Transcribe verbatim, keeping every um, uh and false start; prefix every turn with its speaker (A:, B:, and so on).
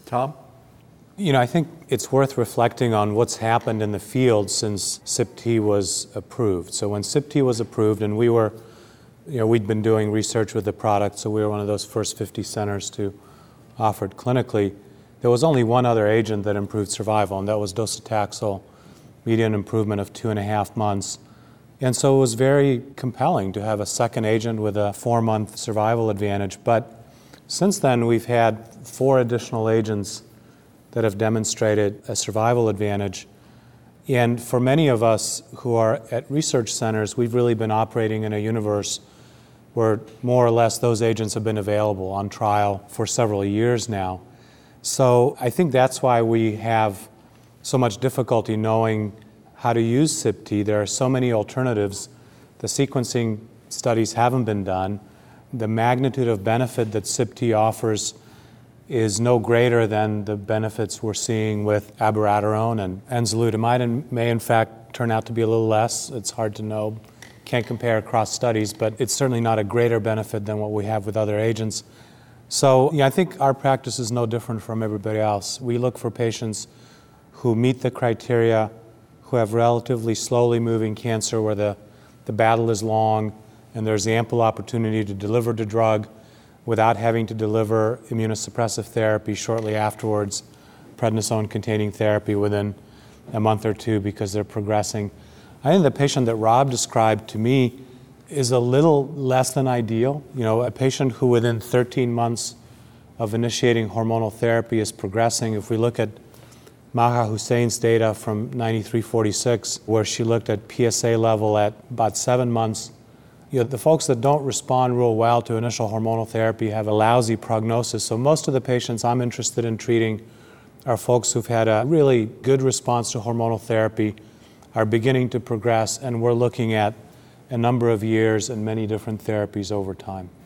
A: Tom?
B: You know, I think it's worth reflecting on what's happened in the field since C Y P T was approved. So when C Y P T was approved, and we were, you know, we'd been doing research with the product, so we were one of those first fifty centers to offer it clinically. There was only one other agent that improved survival, and that was docetaxel, median improvement of two and a half months. And so it was very compelling to have a second agent with a four-month survival advantage. But since then, we've had four additional agents that have demonstrated a survival advantage. And for many of us who are at research centers, we've really been operating in a universe where more or less those agents have been available on trial for several years now. So I think that's why we have so much difficulty knowing how to use C Y P T. There are so many alternatives. The sequencing studies haven't been done. The magnitude of benefit that C Y P T offers is no greater than the benefits we're seeing with abiraterone and enzalutamide, and may in fact turn out to be a little less. It's hard to know. Can't compare across studies, but it's certainly not a greater benefit than what we have with other agents. So yeah, I think our practice is no different from everybody else. We look for patients who meet the criteria, who have relatively slowly moving cancer where the, the battle is long and there's ample opportunity to deliver the drug without having to deliver immunosuppressive therapy shortly afterwards, prednisone-containing therapy within a month or two because they're progressing. I think the patient that Rob described to me is a little less than ideal. You know, a patient who within thirteen months of initiating hormonal therapy is progressing. If we look at Maha Hussein's data from ninety-three forty-six, where she looked at P S A level at about seven months, you know, the folks that don't respond real well to initial hormonal therapy have a lousy prognosis. So most of the patients I'm interested in treating are folks who've had a really good response to hormonal therapy, are beginning to progress, and we're looking at a number of years and many different therapies over time.